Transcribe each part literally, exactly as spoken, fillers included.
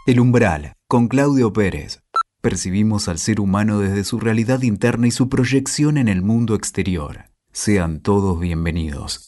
El umbral, con Claudio Pérez. Percibimos al ser humano desde su realidad interna y su proyección en el mundo exterior. Sean todos bienvenidos.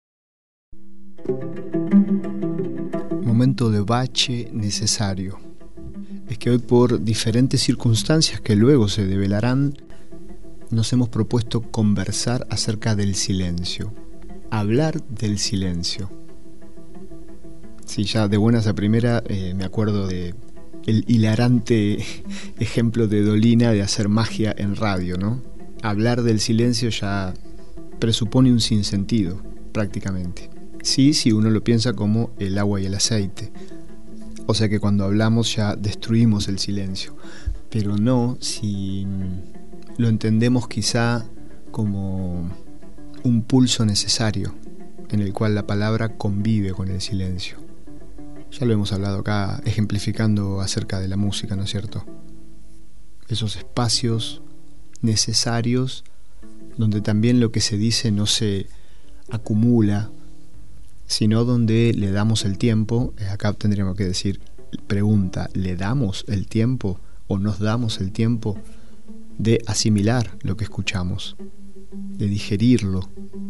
Momento de bache necesario. Es que hoy, por diferentes circunstancias que luego se develarán, nos hemos propuesto conversar acerca del silencio. Hablar del silencio. Sí, ya de buenas a primera eh, me acuerdo de el hilarante ejemplo de Dolina de hacer magia en radio, ¿no? Hablar del silencio ya presupone un sinsentido, prácticamente. Sí, si uno lo piensa como el agua y el aceite. O sea que cuando hablamos ya destruimos el silencio. Pero no si lo entendemos quizá como un pulso necesario en el cual la palabra convive con el silencio. Ya lo hemos hablado acá, ejemplificando acerca de la música, ¿no es cierto? Esos espacios necesarios donde también lo que se dice no se acumula, sino donde le damos el tiempo. Acá tendríamos que decir, pregunta, ¿le damos el tiempo o nos damos el tiempo de asimilar lo que escuchamos, de digerirlo?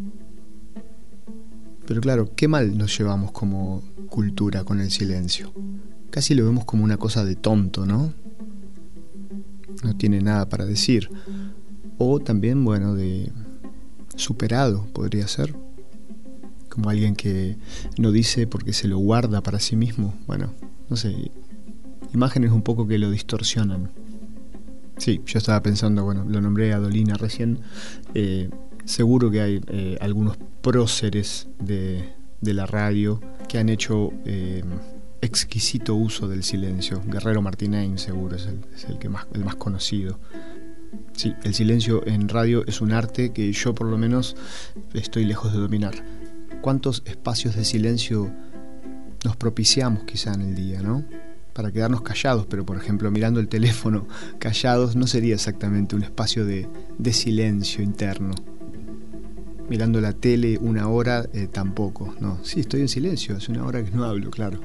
Pero claro, qué mal nos llevamos como cultura con el silencio. Casi lo vemos como una cosa de tonto, ¿no? No tiene nada para decir. O también, bueno, de superado, podría ser. Como alguien que no dice porque se lo guarda para sí mismo. Bueno, no sé, imágenes un poco que lo distorsionan. Sí, yo estaba pensando, bueno, lo nombré a Dolina recién, eh, seguro que hay eh, algunos próceres de, de la radio que han hecho eh, exquisito uso del silencio. Guerrero Martínez seguro es el, es el que más, el más conocido. Sí, el silencio en radio es un arte que yo por lo menos estoy lejos de dominar. ¿Cuántos espacios de silencio nos propiciamos quizá en el día, ¿no? Para quedarnos callados, pero por ejemplo mirando el teléfono callados no sería exactamente un espacio de, de silencio interno. Mirando la tele una hora eh, tampoco, no, sí, estoy en silencio, hace una hora que no hablo, claro.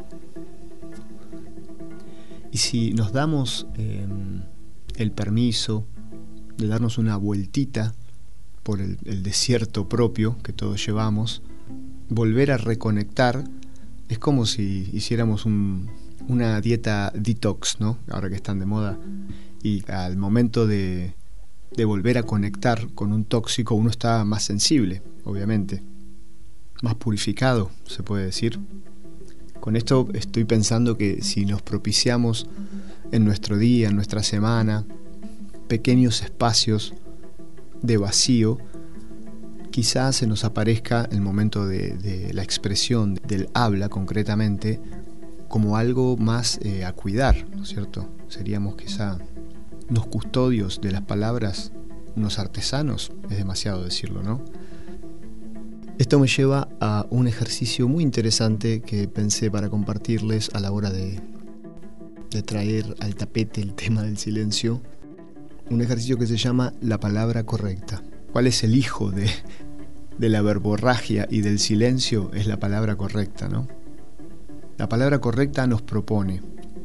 Y si nos damos eh, el permiso de darnos una vueltita por el, el desierto propio que todos llevamos, volver a reconectar es como si hiciéramos un, una dieta detox, ¿no? Ahora que están de moda. Y al momento de, de volver a conectar con un tóxico, uno está más sensible, obviamente. Más purificado, se puede decir. Con esto estoy pensando que si nos propiciamos en nuestro día, en nuestra semana, pequeños espacios de vacío, quizás se nos aparezca el momento de, de la expresión del habla concretamente como algo más eh, a cuidar, ¿no es cierto? Seríamos quizá unos custodios de las palabras, unos artesanos, es demasiado decirlo, ¿no? Esto me lleva a un ejercicio muy interesante que pensé para compartirles a la hora de, de traer al tapete el tema del silencio. Un ejercicio que se llama la palabra correcta. ¿Cuál es el hijo de, de la verborragia y del silencio? Es la palabra correcta, ¿no? La palabra correcta nos propone,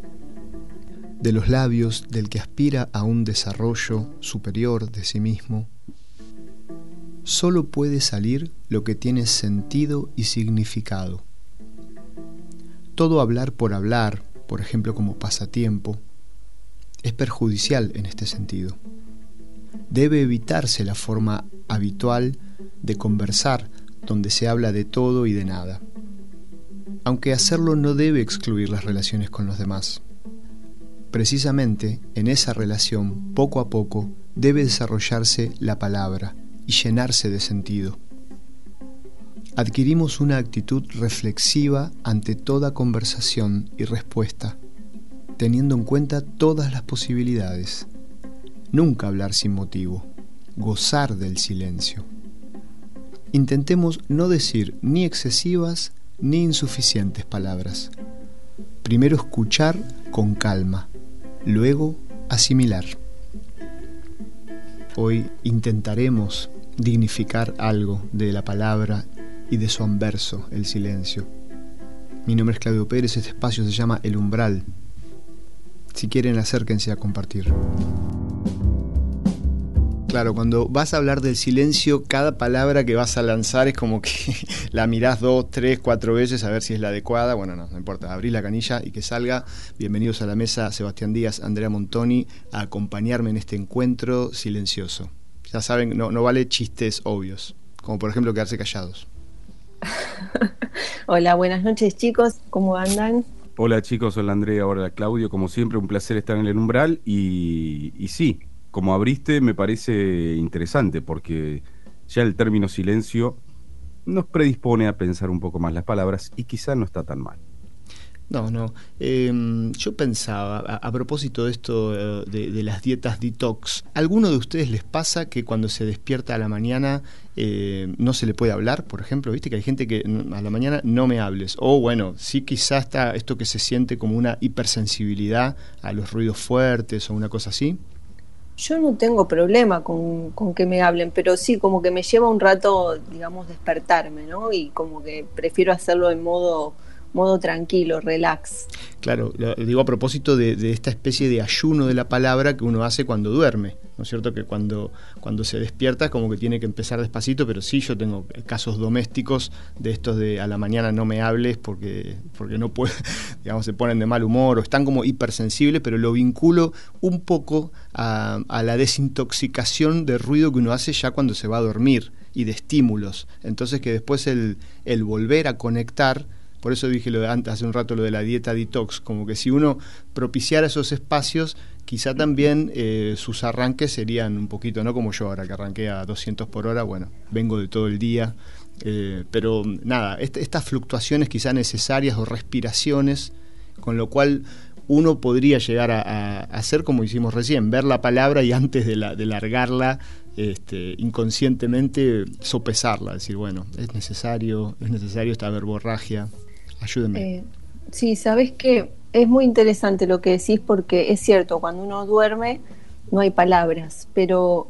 de los labios del que aspira a un desarrollo superior de sí mismo, solo puede salir lo que tiene sentido y significado. Todo hablar por hablar, por ejemplo como pasatiempo, es perjudicial en este sentido. Debe evitarse la forma habitual de conversar donde se habla de todo y de nada, aunque hacerlo no debe excluir las relaciones con los demás. Precisamente en esa relación, poco a poco, debe desarrollarse la palabra y llenarse de sentido. Adquirimos una actitud reflexiva ante toda conversación y respuesta, teniendo en cuenta todas las posibilidades. Nunca hablar sin motivo, gozar del silencio. Intentemos no decir ni excesivas ni insuficientes palabras. Primero escuchar con calma, luego asimilar. Hoy intentaremos dignificar algo de la palabra y de su anverso, el silencio. Mi nombre es Claudio Pérez, este espacio se llama El Umbral. Si quieren, acérquense a compartir. Claro, cuando vas a hablar del silencio, cada palabra que vas a lanzar es como que la mirás dos, tres, cuatro veces a ver si es la adecuada. Bueno, no, no importa, abrí la canilla y que salga. Bienvenidos a la mesa, Sebastián Díaz, Andrea Montoni, a acompañarme en este encuentro silencioso. Ya saben, no, no vale chistes obvios, como por ejemplo quedarse callados. Hola, buenas noches chicos, ¿cómo andan? Hola chicos, hola Andrea, hola Claudio, como siempre un placer estar en el umbral y, y sí, como abriste me parece interesante porque ya el término silencio nos predispone a pensar un poco más las palabras y quizá no está tan mal. No, no. Eh, yo pensaba, a, a propósito de esto eh, de, de las dietas detox, ¿a alguno de ustedes les pasa que cuando se despierta a la mañana eh, no se le puede hablar, por ejemplo? ¿Viste que hay gente que a la mañana no me hables? O bueno, sí quizá está esto que se siente como una hipersensibilidad a los ruidos fuertes o una cosa así. Yo no tengo problema con, con que me hablen, pero sí, como que me lleva un rato, digamos, despertarme, ¿no? Y como que prefiero hacerlo en modo... modo tranquilo, relax. Claro, lo digo a propósito de, de esta especie de ayuno de la palabra que uno hace cuando duerme, ¿no es cierto? Que cuando, cuando se despierta como que tiene que empezar despacito, pero sí, yo tengo casos domésticos de estos de a la mañana no me hables porque, porque no puedo, digamos, se ponen de mal humor o están como hipersensibles, pero lo vinculo un poco a, a la desintoxicación de ruido que uno hace ya cuando se va a dormir y de estímulos. Entonces que después el, el volver a conectar. Por eso dije lo de antes, hace un rato lo de la dieta detox, como que si uno propiciara esos espacios, quizá también eh, sus arranques serían un poquito, no como yo ahora que arranqué a doscientos por hora, bueno, vengo de todo el día, eh, pero nada, est- estas fluctuaciones quizá necesarias o respiraciones, con lo cual uno podría llegar a, a hacer como hicimos recién, ver la palabra y antes de, la, de largarla, Este, inconscientemente sopesarla, decir, bueno, es necesario, es necesario esta verborragia. Ayúdenme. Eh, sí, sabes que es muy interesante lo que decís porque es cierto, cuando uno duerme no hay palabras, pero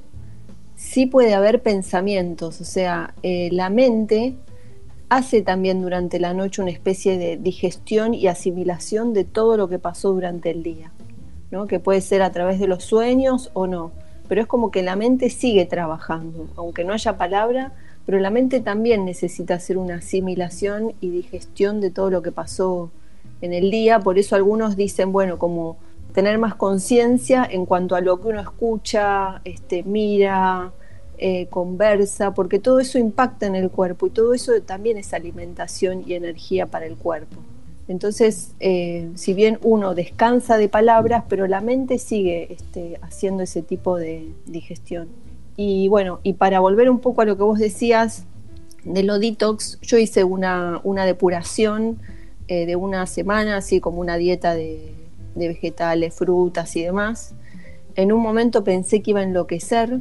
sí puede haber pensamientos, o sea, eh, la mente hace también durante la noche una especie de digestión y asimilación de todo lo que pasó durante el día, ¿no? Que puede ser a través de los sueños o no, pero es como que la mente sigue trabajando, aunque no haya palabra, pero la mente también necesita hacer una asimilación y digestión de todo lo que pasó en el día. Por eso algunos dicen, bueno, como tener más conciencia en cuanto a lo que uno escucha, este, mira, eh, conversa, porque todo eso impacta en el cuerpo y todo eso también es alimentación y energía para el cuerpo. Entonces, eh, si bien uno descansa de palabras, pero la mente sigue este, haciendo ese tipo de digestión. Y bueno, y para volver un poco a lo que vos decías de lo detox, yo hice una, una depuración eh, de una semana, así como una dieta de, de vegetales, frutas y demás. En un momento pensé que iba a enloquecer,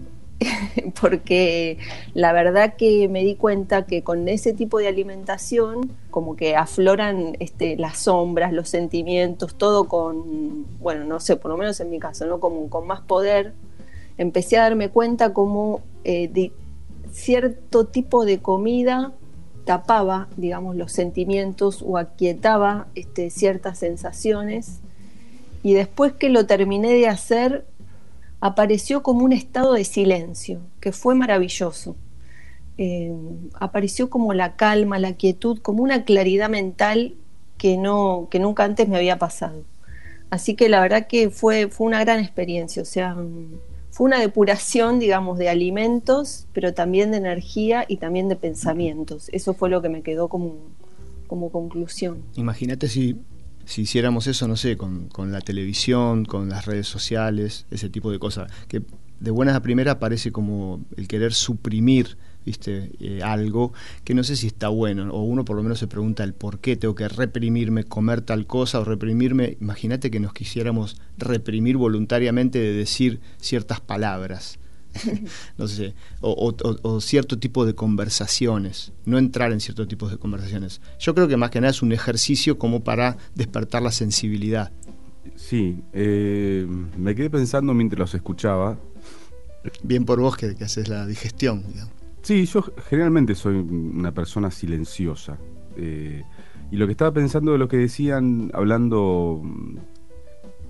porque la verdad que me di cuenta que con ese tipo de alimentación como que afloran este, las sombras, los sentimientos, todo con, bueno, no sé, por lo menos en mi caso, ¿no? Como con más poder. Empecé a darme cuenta como eh, de cierto tipo de comida tapaba, digamos, los sentimientos o aquietaba este, ciertas sensaciones, y después que lo terminé de hacer apareció como un estado de silencio que fue maravilloso. Eh, apareció como la calma, la quietud, como una claridad mental que, no, que nunca antes me había pasado. Así que la verdad que fue, fue una gran experiencia, o sea, fue una depuración, digamos, de alimentos, pero también de energía y también de pensamientos. Eso fue lo que me quedó como, como conclusión. Imagínate si, si hiciéramos eso, no sé, con, con la televisión, con las redes sociales, ese tipo de cosas, que de buenas a primeras parece como el querer suprimir, viste, eh, algo que no sé si está bueno, o uno por lo menos se pregunta el por qué tengo que reprimirme comer tal cosa o reprimirme. Imagínate que nos quisiéramos reprimir voluntariamente de decir ciertas palabras no sé, o, o, o cierto tipo de conversaciones, no entrar en ciertos tipos de conversaciones. Yo creo que más que nada es un ejercicio como para despertar la sensibilidad. Sí, eh, me quedé pensando mientras los escuchaba. Bien por vos que, que haces la digestión, digamos. Sí, yo generalmente soy una persona silenciosa. Eh, y lo que estaba pensando de lo que decían, hablando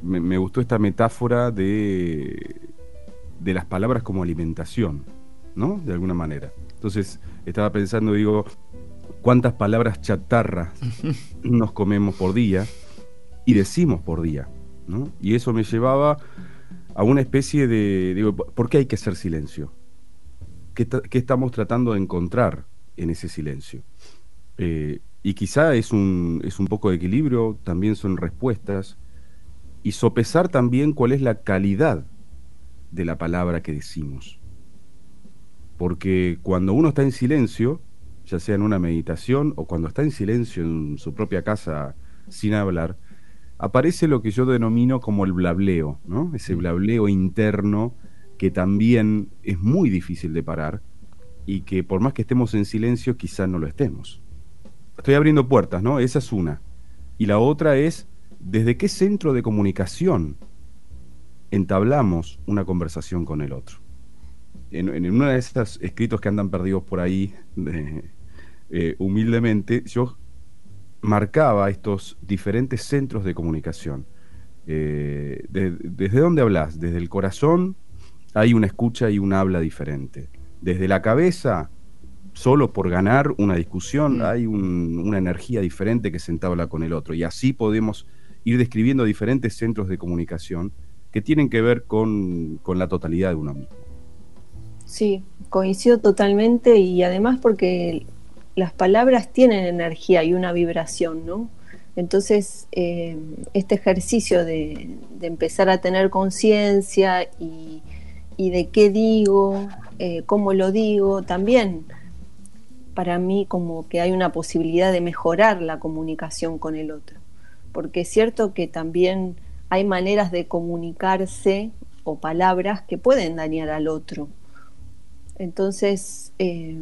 me, me gustó esta metáfora de, de las palabras como alimentación, ¿no? De alguna manera. Entonces, estaba pensando, digo, ¿cuántas palabras chatarras nos comemos por día y decimos por día, ¿no? Y eso me llevaba a una especie de, digo, ¿por qué hay que hacer silencio? ¿Qué, qué estamos tratando de encontrar en ese silencio? Eh, y quizá es un, es un poco de equilibrio, también son respuestas, y sopesar también cuál es la calidad de la palabra que decimos. Porque cuando uno está en silencio, ya sea en una meditación o cuando está en silencio en su propia casa sin hablar, aparece lo que yo denomino como el blableo, ¿no? Ese blableo interno que también es muy difícil de parar y que por más que estemos en silencio, quizás no lo estemos. Estoy abriendo puertas, ¿no? Esa es una. Y la otra es, ¿desde qué centro de comunicación entablamos una conversación con el otro? En, en uno de esos escritos que andan perdidos por ahí, de, eh, humildemente, yo marcaba estos diferentes centros de comunicación. Eh, de, ¿Desde dónde hablas? Desde el corazón hay una escucha y una habla diferente. Desde la cabeza, solo por ganar una discusión, mm. hay un, una energía diferente que se entabla con el otro. Y así podemos ir describiendo diferentes centros de comunicación que tienen que ver con, con la totalidad de uno mismo. Sí, coincido totalmente, y además porque las palabras tienen energía y una vibración, ¿no? Entonces, eh, este ejercicio de, de empezar a tener conciencia y, y de qué digo, eh, cómo lo digo, también para mí como que hay una posibilidad de mejorar la comunicación con el otro. Porque es cierto que también hay maneras de comunicarse o palabras que pueden dañar al otro. Entonces, eh,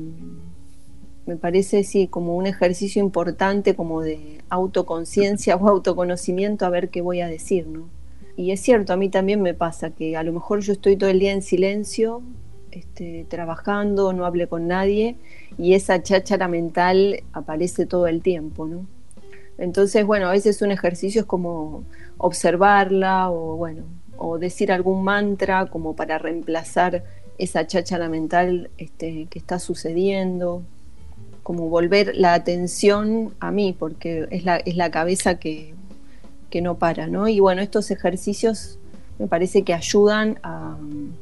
me parece, sí, como un ejercicio importante como de autoconciencia o autoconocimiento, a ver qué voy a decir, ¿no? Y es cierto, a mí también me pasa que a lo mejor yo estoy todo el día en silencio, este, trabajando, no hablé con nadie, y esa cháchara mental aparece todo el tiempo, ¿no? Entonces, bueno, a veces un ejercicio es como observarla o, bueno, o decir algún mantra como para reemplazar esa cháchara mental este, que está sucediendo, como volver la atención a mí, porque es la, es la cabeza que, que no para, ¿no? Y bueno, estos ejercicios me parece que ayudan a,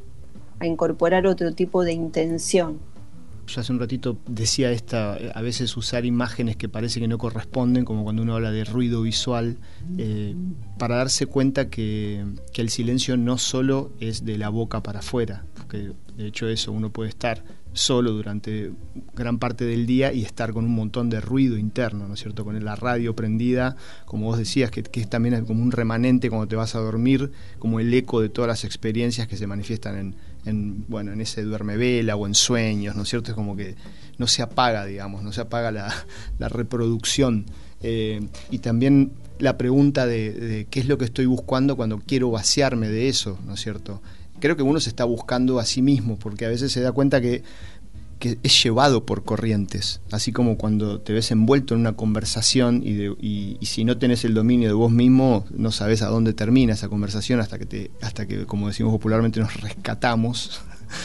a incorporar otro tipo de intención. Yo hace un ratito decía esta, a veces usar imágenes que parece que no corresponden, como cuando uno habla de ruido visual, eh, para darse cuenta que, que el silencio no solo es de la boca para afuera, porque de hecho eso, uno puede estar solo durante gran parte del día y estar con un montón de ruido interno, ¿no es cierto? Con la radio prendida, como vos decías, que, que es también como un remanente cuando te vas a dormir, como el eco de todas las experiencias que se manifiestan en, en bueno, en ese duermevela o en sueños, ¿no es cierto? Es como que no se apaga, digamos, no se apaga la, la reproducción. Eh, y también la pregunta de, de qué es lo que estoy buscando cuando quiero vaciarme de eso, ¿no es cierto? Creo que uno se está buscando a sí mismo, porque a veces se da cuenta que, que es llevado por corrientes, así como cuando te ves envuelto en una conversación y, de, y, y si no tenés el dominio de vos mismo, no sabés a dónde termina esa conversación hasta que, te, hasta que como decimos popularmente, nos rescatamos.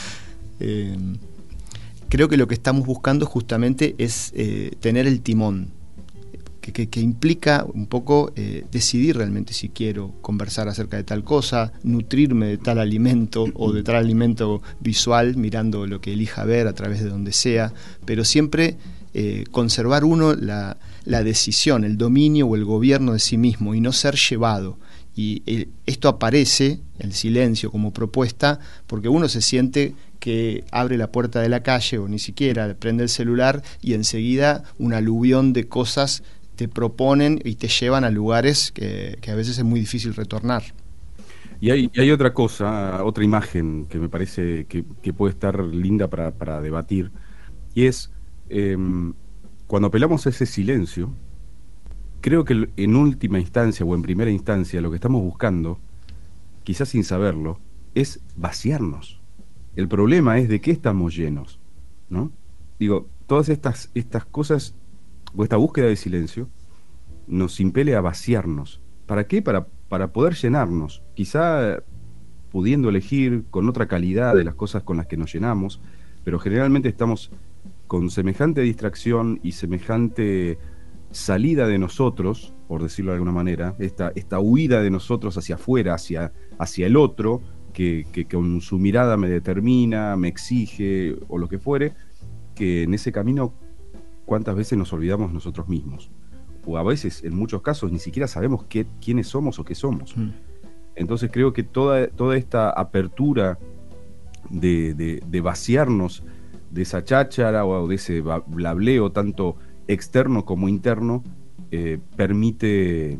eh, creo que lo que estamos buscando justamente es eh, tener el timón, Que, que, que implica un poco eh, decidir realmente si quiero conversar acerca de tal cosa, nutrirme de tal alimento o de tal alimento visual, mirando lo que elija ver a través de donde sea, pero siempre eh, conservar uno la, la decisión, el dominio o el gobierno de sí mismo y no ser llevado. Y eh, esto aparece, el silencio como propuesta, porque uno se siente que abre la puerta de la calle o ni siquiera prende el celular y enseguida un aluvión de cosas te proponen y te llevan a lugares que, que a veces es muy difícil retornar. Y hay, y hay otra cosa, otra imagen que me parece que, que puede estar linda para, para debatir, y es eh, cuando apelamos a ese silencio, creo que en última instancia o en primera instancia lo que estamos buscando, quizás sin saberlo, es vaciarnos. El problema es de qué estamos llenos, ¿no? Digo, todas estas, estas cosas o esta búsqueda de silencio nos impele a vaciarnos. ¿Para qué? Para, para poder llenarnos, quizá pudiendo elegir con otra calidad de las cosas con las que nos llenamos, pero generalmente estamos con semejante distracción y semejante salida de nosotros, por decirlo de alguna manera, esta, esta huida de nosotros hacia afuera, hacia, hacia el otro, que, que con su mirada me determina, me exige o lo que fuere, que en ese camino cuántas veces nos olvidamos nosotros mismos, o a veces, en muchos casos, ni siquiera sabemos qué, quiénes somos o qué somos. Mm. Entonces creo que toda, toda esta apertura de, de, de vaciarnos de esa cháchara o de ese blableo tanto externo como interno, eh, permite,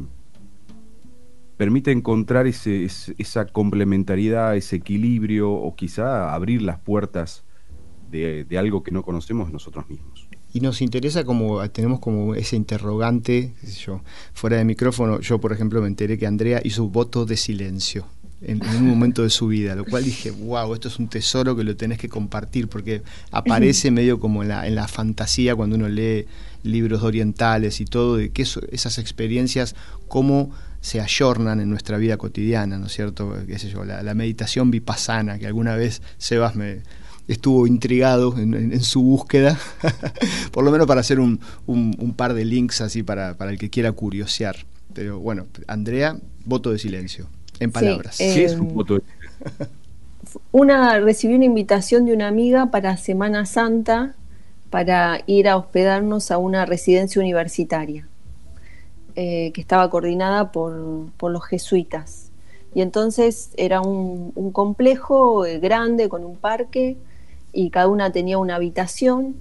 permite encontrar ese, ese, esa complementariedad, ese equilibrio, o quizá abrir las puertas de, de algo que no conocemos nosotros mismos. Y nos interesa, como tenemos como ese interrogante, qué sé yo, fuera de micrófono, yo por ejemplo me enteré que Andrea hizo un voto de silencio en, en un momento de su vida, lo cual dije, wow, esto es un tesoro que lo tenés que compartir, porque aparece medio como en la, en la fantasía cuando uno lee libros orientales y todo, de que eso, esas experiencias, cómo se ayornan en nuestra vida cotidiana, ¿no es cierto? Qué sé yo, la, la meditación vipassana, que alguna vez Sebas me estuvo intrigado en, en, en su búsqueda, por lo menos para hacer un, un, un par de links así para, para el que quiera curiosear. Pero bueno, Andrea, voto de silencio, en palabras. Sí, eh, ¿Qué es un voto de silencio? Una, recibí una invitación de una amiga para Semana Santa para ir a hospedarnos a una residencia universitaria eh, que estaba coordinada por, por los jesuitas. Y entonces era un, un complejo grande con un parque, y cada una tenía una habitación,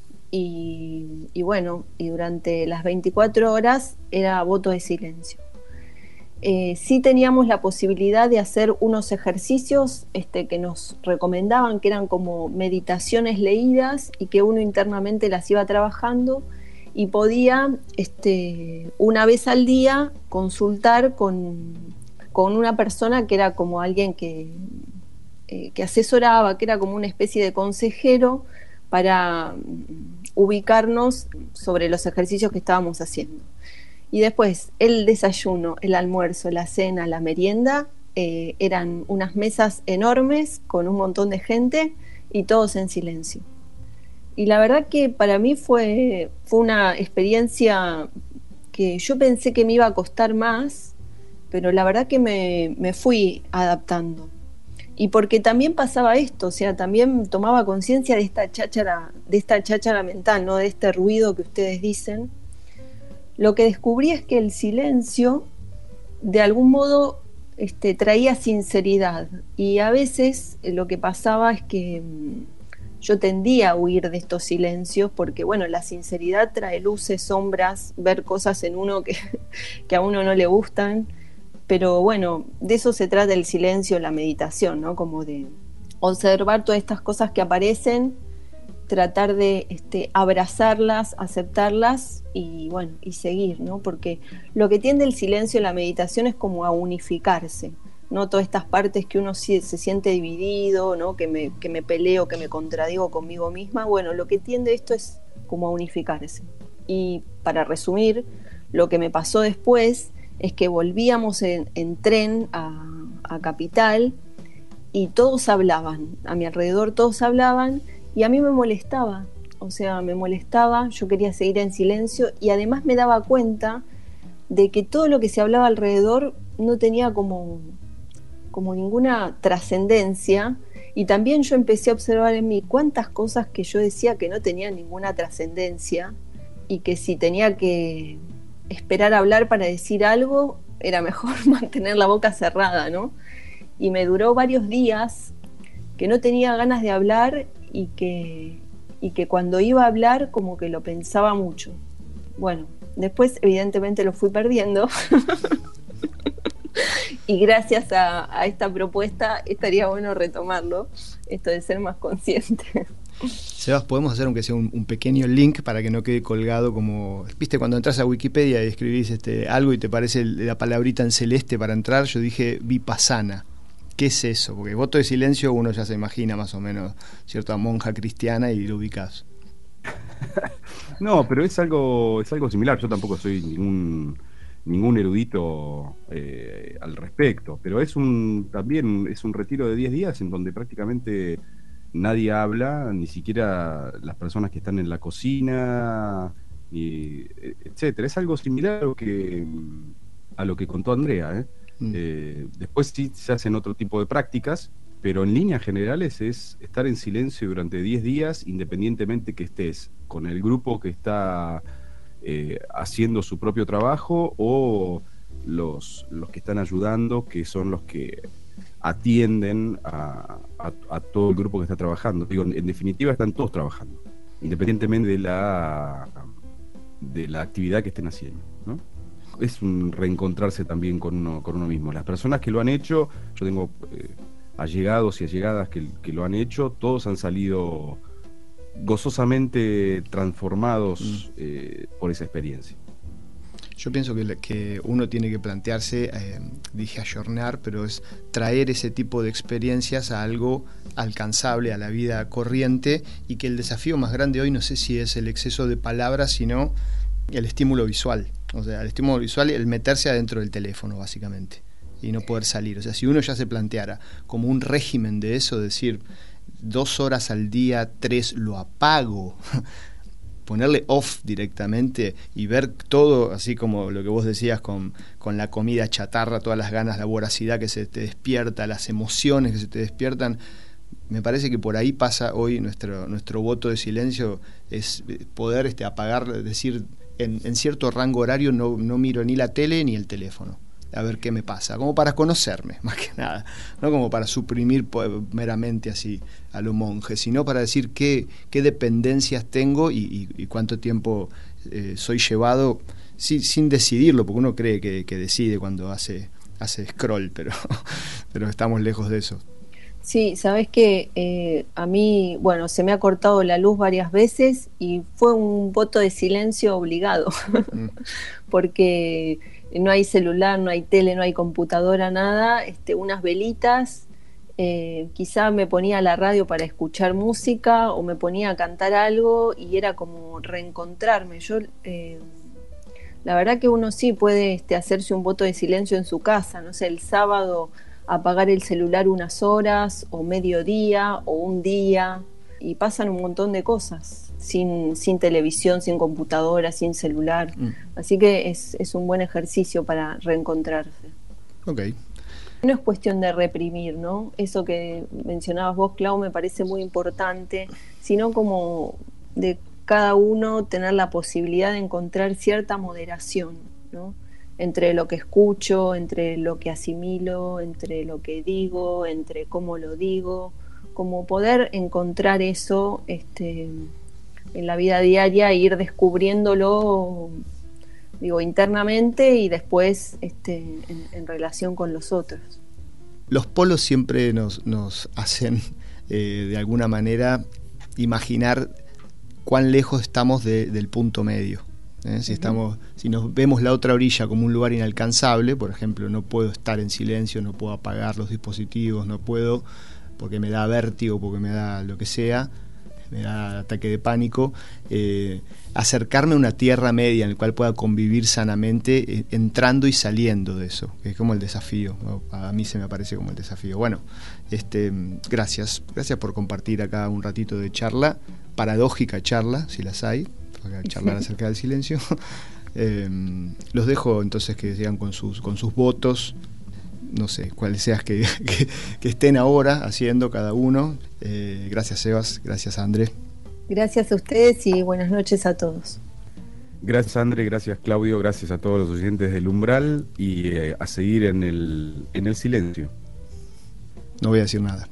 y, y bueno, y durante las veinticuatro horas era voto de silencio. Eh, sí teníamos la posibilidad de hacer unos ejercicios este, que nos recomendaban, que eran como meditaciones leídas y que uno internamente las iba trabajando, y podía este, una vez al día consultar con, con una persona que era como alguien que, eh, que asesoraba, que era como una especie de consejero para ubicarnos sobre los ejercicios que estábamos haciendo. Y después el desayuno, el almuerzo, la cena, la merienda, eh, eran unas mesas enormes con un montón de gente y todos en silencio. Y la verdad que para mí fue, fue una experiencia que yo pensé que me iba a costar más, pero la verdad que me, me fui adaptando. Y porque también pasaba esto, o sea, también tomaba conciencia de esta cháchara, de esta cháchara mental, ¿no? De este ruido que ustedes dicen. Lo que descubrí es que el silencio, de algún modo, este, traía sinceridad. Y a veces eh, lo que pasaba es que mmm, yo tendía a huir de estos silencios porque, bueno, la sinceridad trae luces, sombras, ver cosas en uno que, que a uno no le gustan. Pero bueno, de eso se trata el silencio, la meditación, ¿no? Como de observar todas estas cosas que aparecen, tratar de este, abrazarlas, aceptarlas y bueno, y seguir, ¿no? Porque lo que tiende el silencio en la meditación es como a unificarse, ¿no? Todas estas partes que uno se, se siente dividido, ¿no? Que me, que me peleo, que me contradigo conmigo misma, bueno, lo que tiende esto es como a unificarse. Y para resumir, lo que me pasó después es que volvíamos en, en tren a, a Capital y todos hablaban, a mi alrededor todos hablaban, y a mí me molestaba, o sea, me molestaba, yo quería seguir en silencio, y además me daba cuenta de que todo lo que se hablaba alrededor no tenía como, como ninguna trascendencia, y también yo empecé a observar en mí cuántas cosas que yo decía que no tenían ninguna trascendencia, y que si tenía que esperar a hablar para decir algo, era mejor mantener la boca cerrada, ¿no? Y me duró varios días que no tenía ganas de hablar, y que, y que cuando iba a hablar como que lo pensaba mucho. Bueno, después evidentemente lo fui perdiendo y gracias a, a esta propuesta estaría bueno retomarlo, esto de ser más consciente. Sebas, podemos hacer aunque sea un, un pequeño link para que no quede colgado, como, viste, cuando entras a Wikipedia y escribís este, algo y te parece la palabrita en celeste para entrar, yo dije vipassana. ¿Qué es eso? Porque voto de silencio uno ya se imagina más o menos cierta monja cristiana y lo ubicás. No, pero es algo, es algo similar. Yo tampoco soy ningún ningún erudito eh, al respecto, pero es un también es un retiro de diez días en donde prácticamente nadie habla, ni siquiera las personas que están en la cocina, y, etcétera. Es algo similar a lo que, a lo que contó Andrea, ¿eh? Mm. Eh, después sí se hacen otro tipo de prácticas, pero en líneas generales es estar en silencio durante diez días, independientemente que estés con el grupo que está eh, haciendo su propio trabajo o los, los que están ayudando, que son los que atienden a, a, a todo el grupo que está trabajando. Digo, en definitiva están todos trabajando, independientemente de la, de la actividad que estén haciendo, ¿no? Es un reencontrarse también con uno, con uno mismo. Las personas que lo han hecho, yo tengo eh, allegados y allegadas que, que lo han hecho, todos han salido gozosamente transformados mm. eh, por esa experiencia. Yo pienso que, que uno tiene que plantearse, eh, dije ayornar, pero es traer ese tipo de experiencias a algo alcanzable, a la vida corriente, y que el desafío más grande hoy no sé si es el exceso de palabras, sino el estímulo visual. O sea, el estímulo visual, el meterse adentro del teléfono, básicamente, y no poder salir. O sea, si uno ya se planteara como un régimen de eso, decir, dos horas al día, tres, lo apago, ponerle off directamente y ver todo, así como lo que vos decías con, con la comida chatarra, todas las ganas, la voracidad que se te despierta, las emociones que se te despiertan. Me parece que por ahí pasa hoy nuestro, nuestro voto de silencio, es poder este, apagar, decir, en, en cierto rango horario no, no miro ni la tele ni el teléfono, a ver qué me pasa, como para conocerme, más que nada, no como para suprimir meramente así a lo monje, sino para decir qué, qué dependencias tengo y, y, y cuánto tiempo eh, soy llevado sí, sin decidirlo, porque uno cree que, que decide cuando hace, hace scroll, pero, pero estamos lejos de eso. Sí, sabes que eh, a mí, bueno, se me ha cortado la luz varias veces y fue un voto de silencio obligado, mm. porque no hay celular, no hay tele, no hay computadora, nada, este, unas velitas, eh, quizá me ponía la radio para escuchar música o me ponía a cantar algo y era como reencontrarme. Yo, eh, la verdad que uno sí puede este, hacerse un voto de silencio en su casa, no sé, el sábado apagar el celular unas horas o mediodía o un día y pasan un montón de cosas sin, sin televisión, sin computadora, sin celular, mm. así que es, es un buen ejercicio para reencontrarse. Okay. No es cuestión de reprimir, ¿no? Eso que mencionabas vos, Clau, me parece muy importante, sino como de cada uno tener la posibilidad de encontrar cierta moderación, ¿no? Entre lo que escucho, entre lo que asimilo, entre lo que digo, entre cómo lo digo, como poder encontrar eso este, en la vida diaria e ir descubriéndolo, digo, internamente y después este, en, en relación con los otros. Los polos siempre nos, nos hacen, eh, de alguna manera, imaginar cuán lejos estamos de, del punto medio. ¿Eh? Si, estamos, si nos vemos la otra orilla como un lugar inalcanzable, por ejemplo, no puedo estar en silencio, no puedo apagar los dispositivos, no puedo porque me da vértigo, porque me da lo que sea, me da ataque de pánico, eh, acercarme a una tierra media en la cual pueda convivir sanamente, eh, entrando y saliendo de eso, que es como el desafío, ¿no? A mí se me aparece como el desafío. Bueno, este, gracias, gracias por compartir acá un ratito de charla, paradójica charla, si las hay, para charlar acerca del silencio. Eh, los dejo entonces que sigan con sus, con sus votos, no sé cuáles sean que, que, que estén ahora haciendo cada uno. Eh, gracias Sebas, gracias André. Gracias a ustedes y buenas noches a todos. Gracias André, gracias Claudio, gracias a todos los oyentes del Umbral y eh, a seguir en el, en el silencio. No voy a decir nada.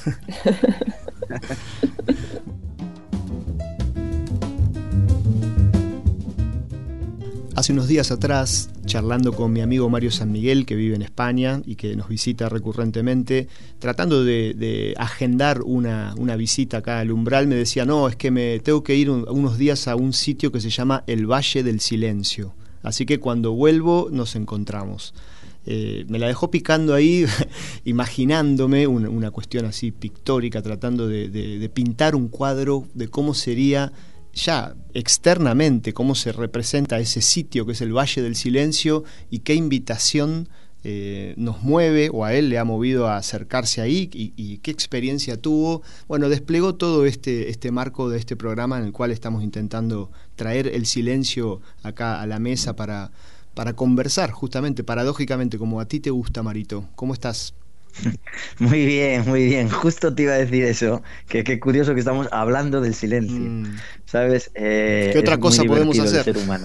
Hace unos días atrás, charlando con mi amigo Mario San Miguel, que vive en España y que nos visita recurrentemente, tratando de, de agendar una, una visita acá al Umbral, me decía, no, es que me tengo que ir un, unos días a un sitio que se llama el Valle del Silencio. Así que cuando vuelvo nos encontramos. Eh, me la dejó picando ahí, imaginándome una, una cuestión así pictórica, tratando de, de, de pintar un cuadro de cómo sería ya externamente cómo se representa ese sitio que es el Valle del Silencio y qué invitación eh, nos mueve o a él le ha movido a acercarse ahí y, y qué experiencia tuvo. Bueno, desplegó todo este, este marco de este programa en el cual estamos intentando traer el silencio acá a la mesa para, para conversar, justamente, paradójicamente, como a ti te gusta, Marito. ¿Cómo estás? Muy bien, muy bien. Justo te iba a decir eso, que qué curioso que estamos hablando del silencio, mm. ¿sabes? Eh, ¿Qué otra es cosa muy podemos hacer? El ser humano.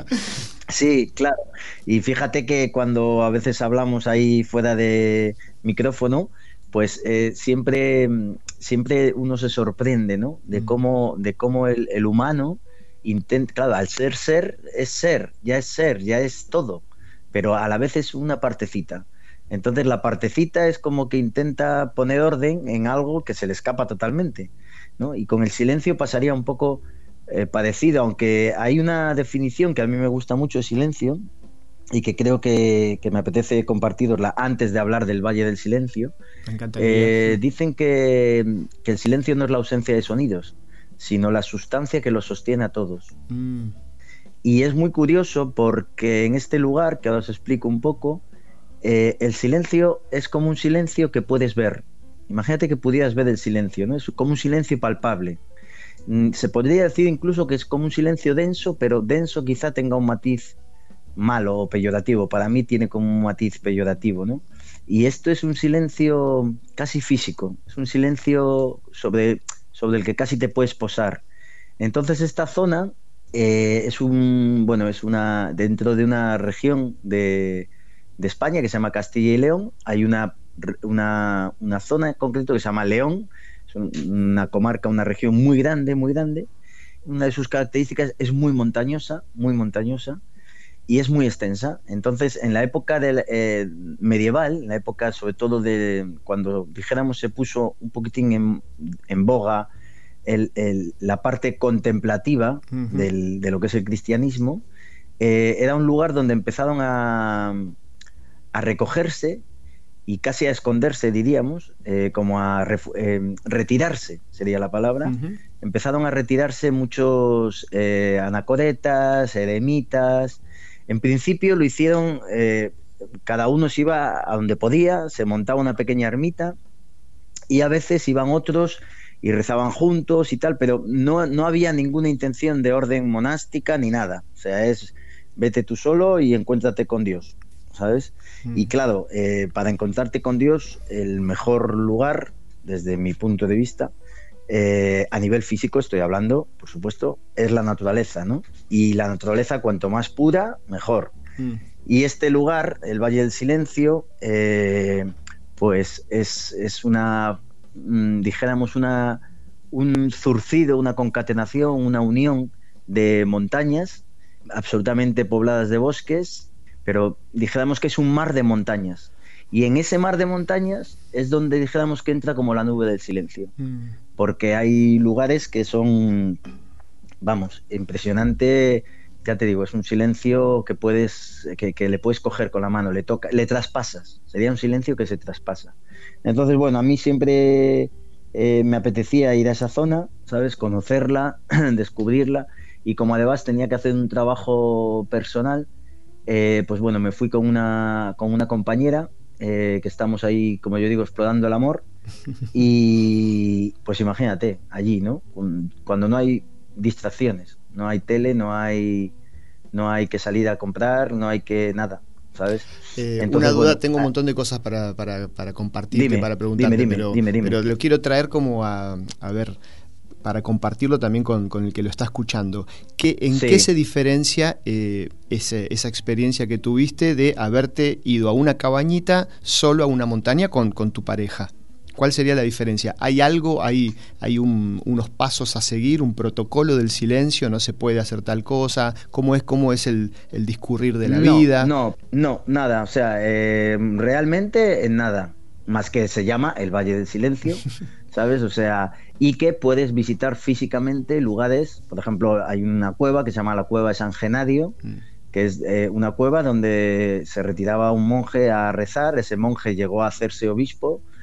Sí, claro. Y fíjate que cuando a veces hablamos ahí fuera de micrófono, pues eh, siempre, siempre uno se sorprende, ¿no? De cómo, de cómo el, el humano intenta, claro, al ser ser, es ser, ya es ser, ya es todo, pero a la vez es una partecita. Entonces la partecita es como que intenta poner orden en algo que se le escapa totalmente, ¿no? Y con el silencio pasaría un poco eh, parecido, aunque hay una definición que a mí me gusta mucho de silencio y que creo que, que me apetece compartirosla antes de hablar del Valle del Silencio. Me encantaría. Eh, dicen que, que el silencio no es la ausencia de sonidos, sino la sustancia que los sostiene a todos. Mm. Y es muy curioso porque en este lugar, que ahora os explico un poco, Eh, el silencio es como un silencio que puedes ver. Imagínate que pudieras ver el silencio, ¿no? Es como un silencio palpable. Mm, se podría decir incluso que es como un silencio denso, pero denso quizá tenga un matiz malo o peyorativo. Para mí tiene como un matiz peyorativo, ¿no? Y esto es un silencio casi físico, es un silencio sobre, sobre el que casi te puedes posar. Entonces esta zona eh, es un, bueno, es una, dentro de una región de de España que se llama Castilla y León. Hay una, una, una zona en concreto que se llama León, es una comarca, una región muy grande, muy grande. Una de sus características es muy montañosa, muy montañosa y es muy extensa. Entonces, en la época del, eh, medieval, en la época sobre todo de cuando, dijéramos, se puso un poquitín en, en boga el, el, la parte contemplativa uh-huh. del, de lo que es el cristianismo, eh, era un lugar donde empezaron a a recogerse y casi a esconderse, diríamos, eh, como a ref- eh, retirarse, sería la palabra. Uh-huh. Empezaron a retirarse muchos eh, anacoretas, eremitas. En principio lo hicieron, eh, cada uno se iba a donde podía, se montaba una pequeña ermita y a veces iban otros y rezaban juntos y tal, pero no, no había ninguna intención de orden monástica ni nada. O sea, es vete tú solo y encuéntrate con Dios, ¿sabes? Mm. Y claro, eh, para encontrarte con Dios, el mejor lugar, desde mi punto de vista, eh, a nivel físico estoy hablando, por supuesto, es la naturaleza, ¿no? Y la naturaleza, cuanto más pura, mejor. Mm. Y este lugar, el Valle del Silencio, eh, pues es, es una, mmm, dijéramos, una, un zurcido, una concatenación, una unión de montañas absolutamente pobladas de bosques, pero dijéramos que es un mar de montañas. Y en ese mar de montañas es donde dijéramos que entra como la nube del silencio. Mm. Porque hay lugares que son, vamos, impresionante. Ya te digo, es un silencio que puedes, que, que le puedes coger con la mano, le toca, le traspasas. Sería un silencio que se traspasa. Entonces, bueno, a mí siempre eh, me apetecía ir a esa zona, ¿sabes? Conocerla, descubrirla. Y como además tenía que hacer un trabajo personal, eh, pues bueno, me fui con una, con una compañera, eh, que estamos ahí, como yo digo, explorando el amor. Y pues imagínate, allí, ¿no? Cuando no hay distracciones, no hay tele, no hay, no hay que salir a comprar, no hay que nada, ¿sabes? Eh, Entonces, una duda, bueno, tengo un montón de cosas para, para, para compartirte, dime, para preguntarte, dime, dime, pero, dime, dime. pero lo quiero traer como a, a ver, para compartirlo también con, con el que lo está escuchando. ¿Qué, ¿En sí. qué se diferencia eh, ese, esa experiencia que tuviste de haberte ido a una cabañita solo a una montaña con, con tu pareja? ¿Cuál sería la diferencia? ¿Hay algo, hay, hay un, unos pasos a seguir, un protocolo del silencio, no se puede hacer tal cosa? ¿Cómo es, cómo es el, el discurrir de la no, vida? No, no, nada, o sea, eh, realmente en nada, más que se llama el Valle del Silencio, ¿sabes? O sea, y que puedes visitar físicamente lugares, por ejemplo, hay una cueva que se llama la Cueva de San Genadio, mm. que es eh, una cueva donde se retiraba un monje a rezar, ese monje llegó a hacerse obispo,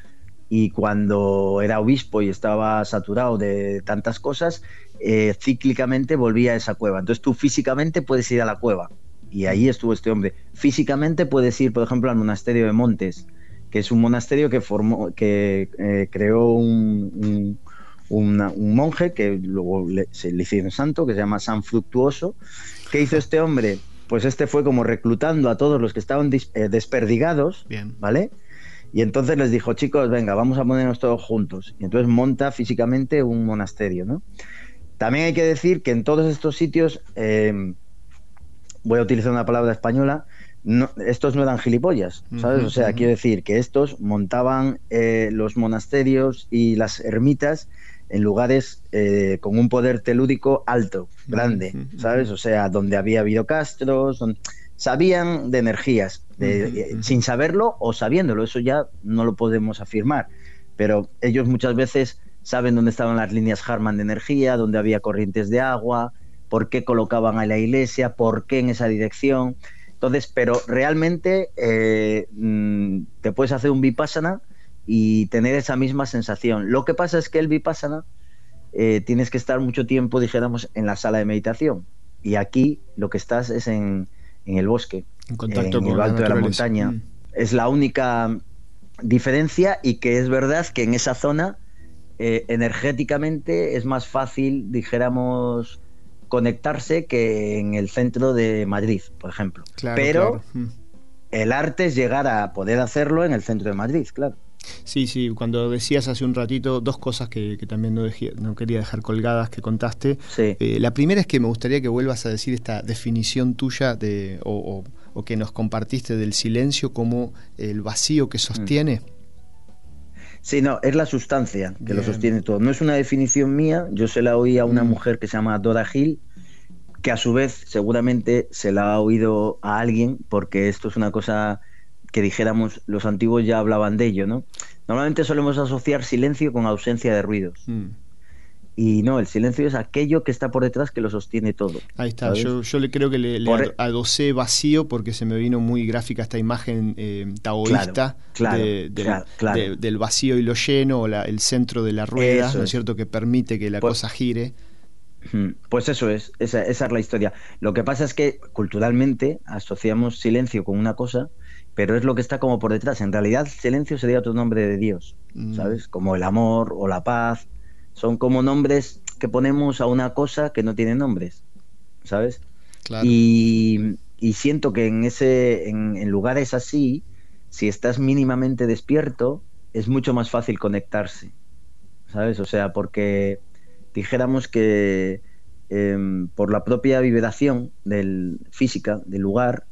y cuando era obispo y estaba saturado de tantas cosas, eh, cíclicamente volvía a esa cueva. Entonces tú físicamente puedes ir a la cueva, y ahí estuvo este hombre. Físicamente puedes ir, por ejemplo, al monasterio de Montes, que es un monasterio que formó, que eh, creó un, un, una, un monje que luego le, se le hicieron santo, que se llama San Fructuoso. ¿Qué hizo este hombre? Pues este fue como reclutando a todos los que estaban dis, eh, desperdigados, Bien. ¿vale? Y entonces les dijo, chicos, venga, vamos a ponernos todos juntos. Y entonces monta físicamente un monasterio, ¿no? También hay que decir que en todos estos sitios, eh, voy a utilizar una palabra española, no, estos no eran gilipollas, ¿sabes? Uh-huh, o sea, uh-huh. quiero decir que estos montaban eh, los monasterios y las ermitas en lugares eh, con un poder telúrico alto, grande, uh-huh, ¿sabes? O sea, donde había habido castros, donde... sabían de energías, de, uh-huh, uh-huh. sin saberlo o sabiéndolo, eso ya no lo podemos afirmar, pero ellos muchas veces saben dónde estaban las líneas Harman de energía, dónde había corrientes de agua, por qué colocaban a la iglesia, por qué en esa dirección. Entonces, pero realmente eh, te puedes hacer un vipassana y tener esa misma sensación. Lo que pasa es que el vipassana eh, tienes que estar mucho tiempo, dijéramos, en la sala de meditación, y aquí lo que estás es en, en el bosque, en contacto en con el alto la de la montaña. Mm. Es la única diferencia, y que es verdad que en esa zona eh, energéticamente es más fácil, dijéramos, conectarse que en el centro de Madrid, por ejemplo. Claro, pero claro. el arte es llegar a poder hacerlo en el centro de Madrid, claro. Sí, sí, cuando decías hace un ratito dos cosas que, que también no, dejé, no quería dejar colgadas que contaste. Sí. Eh, la primera es que me gustaría que vuelvas a decir esta definición tuya de, o, o, o que nos compartiste del silencio como el vacío que sostiene. Sí, no, es la sustancia que Bien. lo sostiene todo. No es una definición mía, yo se la oí a una mm. mujer que se llama Dora Gil, que a su vez seguramente se la ha oído a alguien, porque esto es una cosa que dijéramos, los antiguos ya hablaban de ello, ¿no? Normalmente solemos asociar silencio con ausencia de ruidos. Mm. Y no, el silencio es aquello que está por detrás que lo sostiene todo. Ahí está, yo, yo le creo que le, le por... adosé vacío porque se me vino muy gráfica esta imagen eh, taoísta claro, claro, de, del, claro, claro. De, del vacío y lo lleno, o la, el centro de la rueda, eso ¿no es cierto?, que permite que la pues, cosa gire. Pues eso es, esa, esa es la historia. Lo que pasa es que culturalmente asociamos silencio con una cosa, pero es lo que está como por detrás. En realidad, silencio sería otro nombre de Dios, mm. ¿sabes? Como el amor o la paz. Son como nombres que ponemos a una cosa que no tiene nombres, ¿sabes? Claro. Y, y siento que en, ese, en, en lugares así, si estás mínimamente despierto, es mucho más fácil conectarse, ¿sabes? O sea, porque dijéramos que eh, por la propia vibración del, física del lugar,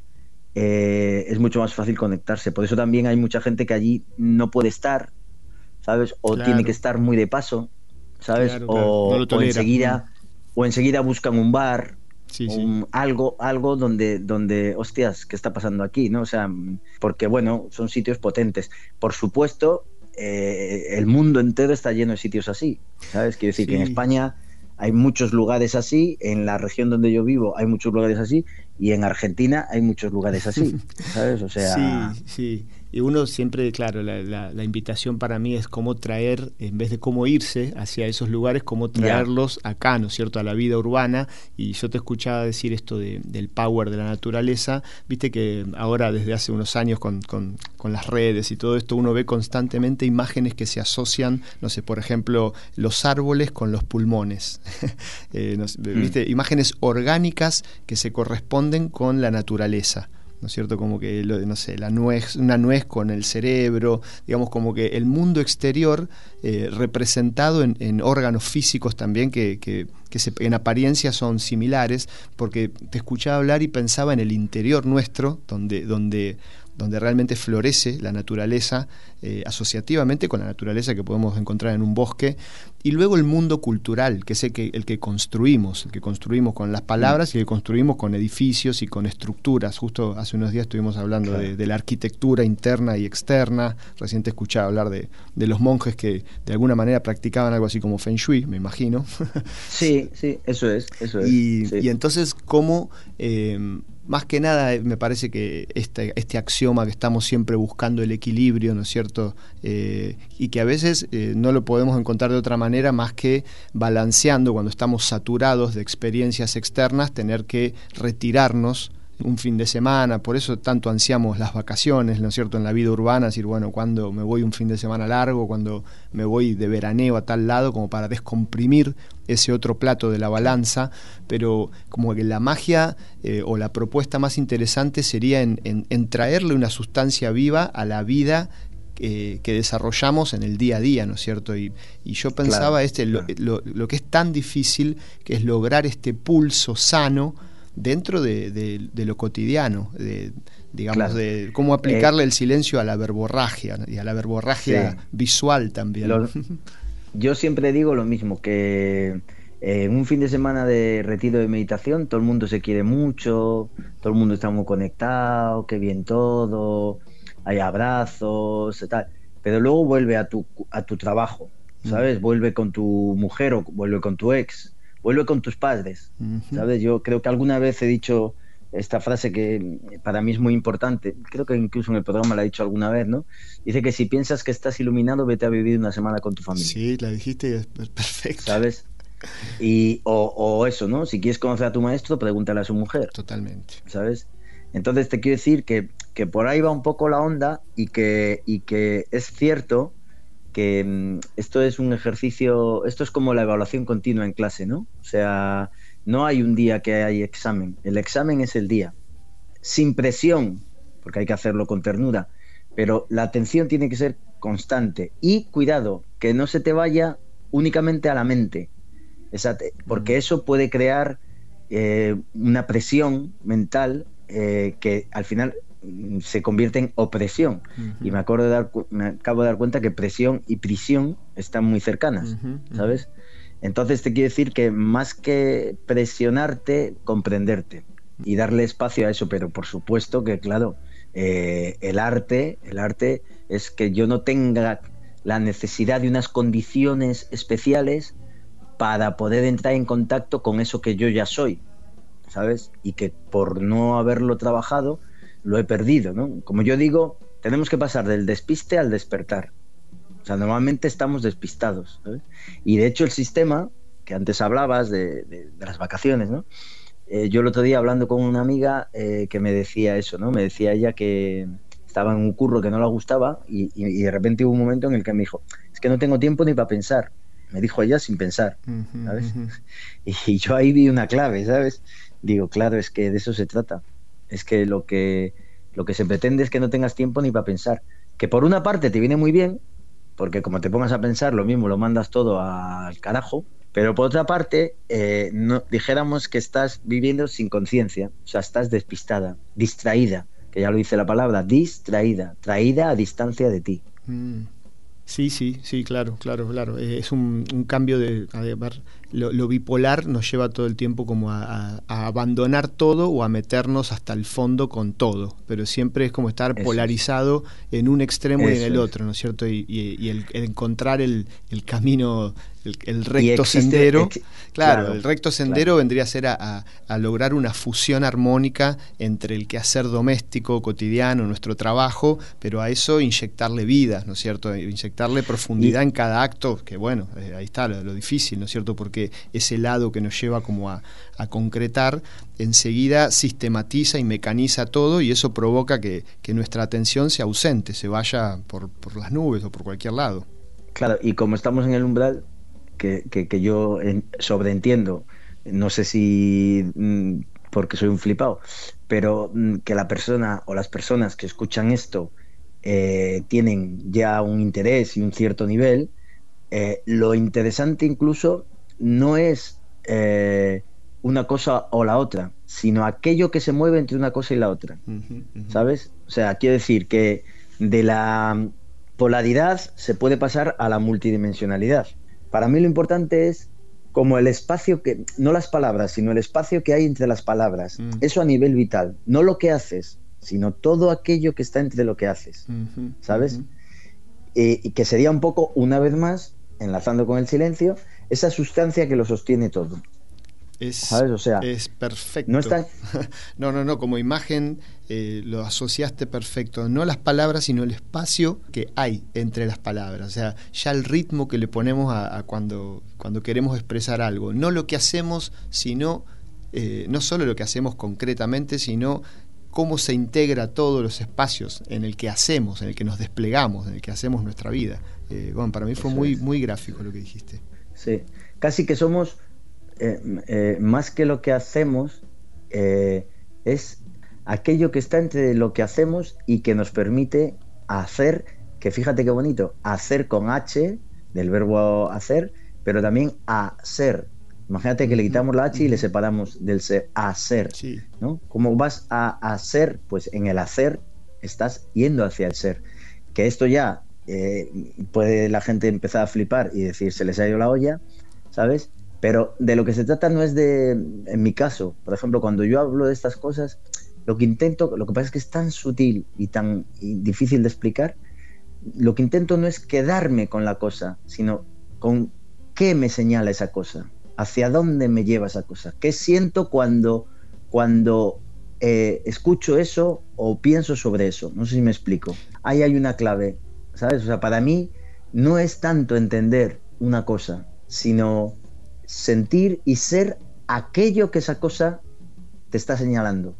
eh, es mucho más fácil conectarse. Por eso también hay mucha gente que allí no puede estar, ¿sabes? O claro. tiene que estar muy de paso, ¿sabes? Claro, o, claro. No o enseguida o enseguida buscan un bar, sí, sí. Un, algo algo donde donde hostias, ¿qué está pasando aquí? ¿No? O sea, porque bueno, son sitios potentes. Por supuesto, eh, el mundo entero está lleno de sitios así, ¿sabes? Quiero decir sí. que en España hay muchos lugares así, en la región donde yo vivo hay muchos lugares así, y en Argentina hay muchos lugares así, ¿sabes? O sea... Sí, sí. Y uno siempre, claro, la, la, la invitación para mí es cómo traer, en vez de cómo irse hacia esos lugares, cómo traerlos yeah. acá, ¿no es cierto?, a la vida urbana. Y yo te escuchaba decir esto de, del power de la naturaleza. Viste que ahora, desde hace unos años, con, con, con las redes y todo esto, uno ve constantemente imágenes que se asocian, no sé, por ejemplo, los árboles con los pulmones. eh, no sé, mm. ¿viste? Imágenes orgánicas que se corresponden con la naturaleza, ¿no es cierto? Como que, no sé, la nuez, una nuez con el cerebro, digamos, como que el mundo exterior eh, representado en, en órganos físicos también que, que, que se, en apariencia son similares, porque te escuchaba hablar y pensaba en el interior nuestro, donde, donde, donde realmente florece la naturaleza, eh, asociativamente con la naturaleza que podemos encontrar en un bosque, y luego el mundo cultural, que es el que, el que construimos, el que construimos con las palabras y el que construimos con edificios y con estructuras. Justo hace unos días estuvimos hablando claro. de, de la arquitectura interna y externa. Recién te escuchaba hablar de, de los monjes que de alguna manera practicaban algo así como Feng Shui, me imagino. Sí, sí, eso es. Eso es y, sí. y entonces, ¿cómo...? Eh, más que nada me parece que este, este axioma que estamos siempre buscando el equilibrio, ¿no es cierto? Eh, y que a veces eh, no lo podemos encontrar de otra manera más que balanceando cuando estamos saturados de experiencias externas, tener que retirarnos un fin de semana. Por eso tanto ansiamos las vacaciones, ¿no es cierto?, en la vida urbana, decir, bueno, cuando me voy un fin de semana largo, cuando me voy de veraneo a tal lado, como para descomprimir ese otro plato de la balanza, pero como que la magia eh, o la propuesta más interesante sería en, en, en traerle una sustancia viva a la vida eh, que desarrollamos en el día a día, ¿no es cierto? Y, y yo pensaba claro, este claro. Lo, lo, lo que es tan difícil, que es lograr este pulso sano dentro de, de, de lo cotidiano, de, digamos, claro. de cómo aplicarle eh, el silencio a la verborragia, ¿no? Y a la verborragia sí. visual también. Lo, yo siempre digo lo mismo, que en eh, un fin de semana de retiro de meditación todo el mundo se quiere mucho, todo el mundo está muy conectado, qué bien todo, hay abrazos, tal, pero luego vuelve a tu, a tu trabajo, ¿sabes? Mm. Vuelve con tu mujer o vuelve con tu ex, vuelve con tus padres, ¿sabes? Yo creo que alguna vez he dicho esta frase que para mí es muy importante, creo que incluso en el programa la he dicho alguna vez, ¿no? Dice que si piensas que estás iluminado, vete a vivir una semana con tu familia. Sí, la dijiste y es perfecto. ¿Sabes? Y, o, o eso, ¿no? Si quieres conocer a tu maestro, pregúntale a su mujer. Totalmente. ¿Sabes? Entonces te quiero decir que, que por ahí va un poco la onda y que, y que es cierto que esto es un ejercicio, esto es como la evaluación continua en clase, ¿no? O sea, no hay un día que hay examen, el examen es el día, sin presión, porque hay que hacerlo con ternura, pero la atención tiene que ser constante y cuidado, que no se te vaya únicamente a la mente, porque eso puede crear eh, una presión mental eh, que al final se convierte en opresión. Uh-huh. Y me, acuerdo de dar, me acabo de dar cuenta que presión y prisión están muy cercanas, uh-huh, uh-huh. ¿sabes? Entonces te quiero decir que más que presionarte, comprenderte y darle espacio a eso, pero por supuesto que, claro, eh, el arte, el arte es que yo no tenga la necesidad de unas condiciones especiales para poder entrar en contacto con eso que yo ya soy, ¿sabes? Y que por no haberlo trabajado lo he perdido, ¿no? Como yo digo, tenemos que pasar del despiste al despertar. O sea, normalmente estamos despistados, ¿sabes? Y de hecho el sistema, que antes hablabas de, de, de las vacaciones, ¿no? Eh, yo el otro día hablando con una amiga eh, que me decía eso, ¿no? Me decía ella que estaba en un curro que no le gustaba y, y, y de repente hubo un momento en el que me dijo, es que no tengo tiempo ni para pensar. Me dijo ella sin pensar, ¿sabes? Uh-huh. Y, y yo ahí vi una clave, ¿sabes? Digo, claro, es que de eso se trata. Es que lo que lo que se pretende es que no tengas tiempo ni para pensar. Que por una parte te viene muy bien, porque como te pongas a pensar, lo mismo lo mandas todo al carajo, pero por otra parte, eh, no, dijéramos que estás viviendo sin conciencia, o sea, estás despistada, distraída, que ya lo dice la palabra, distraída, traída a distancia de ti. Mm. Sí, sí, sí, claro, claro, claro. Eh, es un, un cambio de... A ver, lo, lo bipolar nos lleva todo el tiempo como a, a, a abandonar todo o a meternos hasta el fondo con todo, pero siempre es como estar Eso polarizado es. en un extremo Eso y en el otro, ¿no es cierto? Y, y, y el, el encontrar el, el camino, el, el recto existe, sendero, ex, claro, claro, el recto sendero claro. vendría a ser a, a, a lograr una fusión armónica entre el quehacer doméstico, cotidiano, nuestro trabajo, pero a eso inyectarle vida, ¿no es cierto? Inyectarle profundidad y, en cada acto, que bueno, eh, ahí está lo, lo difícil, ¿no es cierto? Porque ese lado que nos lleva como a, a concretar, enseguida sistematiza y mecaniza todo y eso provoca que, que nuestra atención se ausente, se vaya por, por las nubes o por cualquier lado. Claro, y como estamos en el umbral, que, que, que yo en, sobreentiendo, no sé si mmm, porque soy un flipado, pero mmm, que la persona o las personas que escuchan esto eh, tienen ya un interés y un cierto nivel, eh, lo interesante incluso no es eh, una cosa o la otra, sino aquello que se mueve entre una cosa y la otra, uh-huh, uh-huh. ¿sabes? O sea, quiero decir que de la polaridad se puede pasar a la multidimensionalidad, para mí lo importante es como el espacio que, no las palabras, sino el espacio que hay entre las palabras. Mm. Eso a nivel vital, no lo que haces, sino todo aquello que está entre lo que haces, uh-huh, ¿sabes? Uh-huh. Y, y que sería un poco, una vez más, enlazando con el silencio, esa sustancia que lo sostiene todo. Es, ¿sabes? O sea, es perfecto. No, está... no, no, no, como imagen eh, lo asociaste perfecto. No las palabras, sino el espacio que hay entre las palabras. O sea, ya el ritmo que le ponemos a, a cuando, cuando queremos expresar algo. No lo que hacemos, sino, eh, no solo lo que hacemos concretamente, sino cómo se integra todos los espacios en el que hacemos, en el que nos desplegamos, en el que hacemos nuestra vida. Eh, bueno, para mí fue Eso muy, es. muy gráfico lo que dijiste. Sí, casi que somos... Eh, eh, más que lo que hacemos, eh, es aquello que está entre lo que hacemos y que nos permite hacer, que fíjate qué bonito, hacer con H, del verbo hacer, pero también hacer. Imagínate que uh-huh, le quitamos la H uh-huh. y le separamos del ser, hacer, sí. ¿no? ¿Cómo vas a hacer? Pues en el hacer estás yendo hacia el ser. Que esto ya eh, puede la gente empezar a flipar y decir, se les ha ido la olla, ¿sabes? Pero de lo que se trata no es de, en mi caso, por ejemplo, cuando yo hablo de estas cosas, lo que intento, lo que pasa es que es tan sutil y tan y difícil de explicar, lo que intento no es quedarme con la cosa, sino con qué me señala esa cosa, hacia dónde me lleva esa cosa, qué siento cuando, cuando eh, escucho eso o pienso sobre eso. No sé si me explico. Ahí hay una clave, ¿sabes? O sea, para mí no es tanto entender una cosa, sino sentir y ser aquello que esa cosa te está señalando.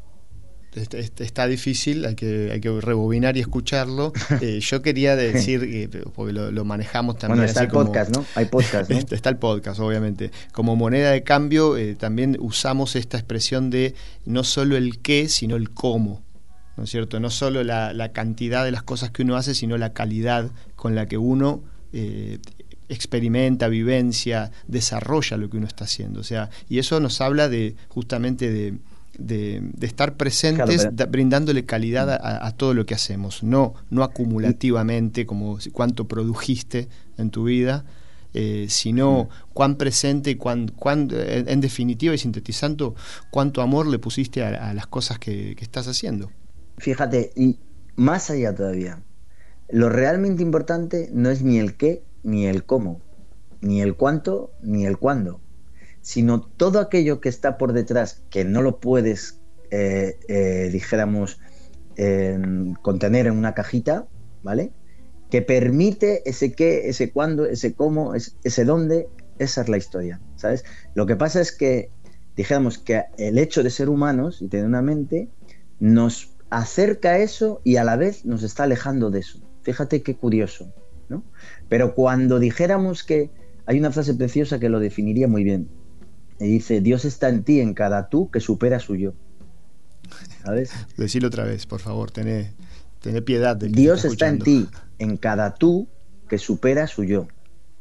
Está difícil, hay que, hay que rebobinar y escucharlo. Eh, yo quería decir, eh, porque lo, lo manejamos también. Bueno, está así el como, podcast, ¿no? Hay podcast, ¿no? Está el podcast, obviamente. Como moneda de cambio, eh, también usamos esta expresión de no solo el qué, sino el cómo, ¿no es cierto? No solo la, la cantidad de las cosas que uno hace, sino la calidad con la que uno eh, experimenta, vivencia, desarrolla lo que uno está haciendo. O sea, y eso nos habla de justamente de, de, de estar presentes, claro, pero... da, brindándole calidad a, a todo lo que hacemos, no, no acumulativamente como cuánto produjiste en tu vida, eh, sino sí. cuán presente y cuán, cuán, en, en definitiva y sintetizando, cuánto amor le pusiste a, a las cosas que, que estás haciendo. Fíjate, y más allá todavía, lo realmente importante no es ni el qué ni el cómo, ni el cuánto, ni el cuándo, sino todo aquello que está por detrás, que no lo puedes, eh, eh, dijéramos, eh, contener en una cajita, ¿vale? Que permite ese qué, ese cuándo, ese cómo, ese dónde, esa es la historia, ¿sabes? Lo que pasa es que, dijéramos que el hecho de ser humanos y tener una mente nos acerca a eso y a la vez nos está alejando de eso. Fíjate qué curioso, ¿no? Pero cuando dijéramos que hay una frase preciosa que lo definiría muy bien, y dice: Dios está en ti, en cada tú que supera su yo, ¿sabes? Decilo otra vez, por favor, tené, tené piedad de que Dios está, está en ti, en cada tú que supera su yo.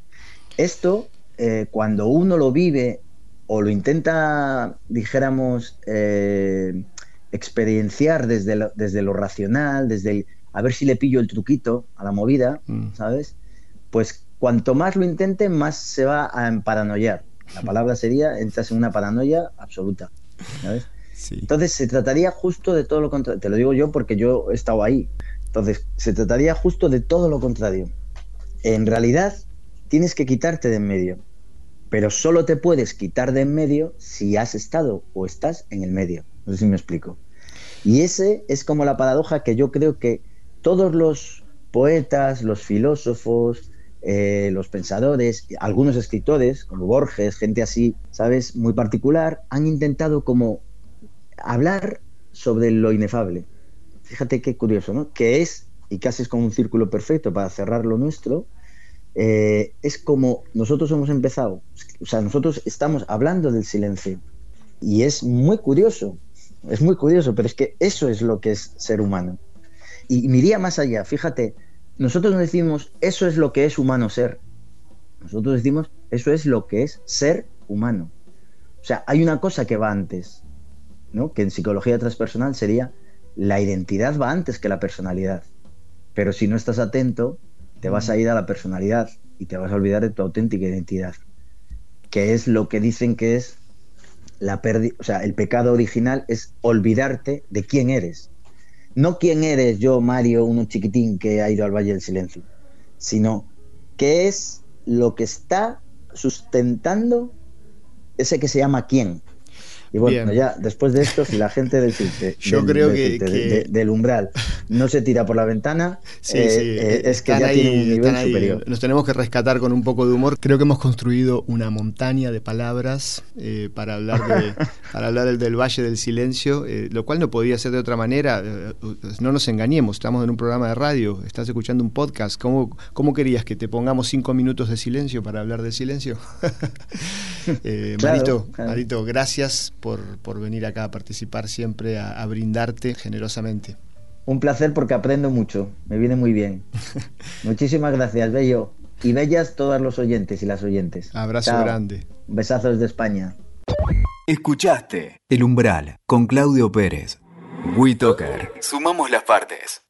Esto, eh, cuando uno lo vive o lo intenta, dijéramos, eh, experienciar desde lo, desde lo racional, desde el a ver si le pillo el truquito a la movida, mm. ¿sabes? Pues cuanto más lo intente, más se va a emparanoiar. La palabra sería, entras en una paranoia absoluta, ¿sabes? Sí. Entonces se trataría justo de todo lo contrario. Te lo digo yo porque yo he estado ahí. Entonces se trataría justo de todo lo contrario. En realidad tienes que quitarte de en medio, pero solo te puedes quitar de en medio si has estado o estás en el medio. No sé si me explico. Y ese es como la paradoja que yo creo que todos los poetas, los filósofos, eh, los pensadores, algunos escritores, como Borges, gente así, ¿sabes?, muy particular, han intentado como hablar sobre lo inefable. Fíjate qué curioso, ¿no? Que es, y casi es como un círculo perfecto para cerrar lo nuestro, eh, es como nosotros hemos empezado, o sea, nosotros estamos hablando del silencio, y es muy curioso, es muy curioso, pero es que eso es lo que es ser humano. Y me iría más allá, fíjate, nosotros no decimos eso es lo que es humano ser, nosotros decimos eso es lo que es ser humano. O sea, hay una cosa que va antes, ¿no? Que en psicología transpersonal sería la identidad va antes que la personalidad, pero si no estás atento te vas a ir a la personalidad y te vas a olvidar de tu auténtica identidad, que es lo que dicen que es la pérdida, o sea, el pecado original es olvidarte de quién eres. No quién eres yo, Mario, uno chiquitín que ha ido al Valle del Silencio, sino qué es lo que está sustentando ese que se llama quién. Y bueno, Bien. ya después de esto, si la gente del, de, Yo del, creo de, que, de, que... De, de, del umbral no se tira por la ventana, sí, eh, sí, eh, es que ya ahí, tiene un nivel ahí. superior. Nos tenemos que rescatar con un poco de humor. Creo que hemos construido una montaña de palabras eh, para hablar de, para hablar del, del Valle del Silencio, eh, lo cual no podía ser de otra manera. Eh, no nos engañemos, estamos en un programa de radio, estás escuchando un podcast. ¿Cómo, cómo querías que te pongamos cinco minutos de silencio para hablar del silencio? eh, claro, Marito, claro. Marito, gracias por, por venir acá a participar siempre, a, a brindarte generosamente. Un placer porque aprendo mucho, me viene muy bien. Muchísimas gracias, Bello. Y bellas todos los oyentes y las oyentes. Abrazo Chao. grande. Besazos de España. Escuchaste El Umbral con Claudio Pérez. WeToker. Sumamos las partes.